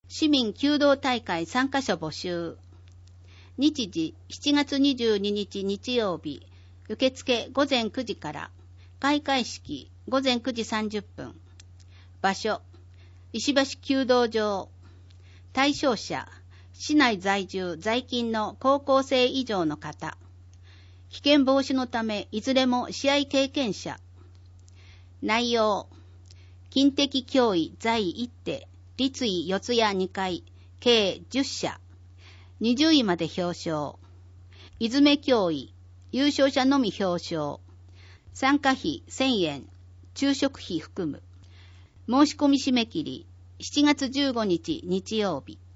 市民弓道大会参加者募集。日時7月22日日曜日、受付午前9時から、開会式午前9時30分。場所、石橋弓道場。対象者、市内在住在勤の高校生以上の方。危険防止のため、いずれも試合経験者。内容、近敵脅威在1手、立位四谷2回、計10社。20位まで表彰。いずめ脅威、優勝者のみ表彰。参加費1000円、昼食費含む。申し込み締め切り、7月15日日曜日。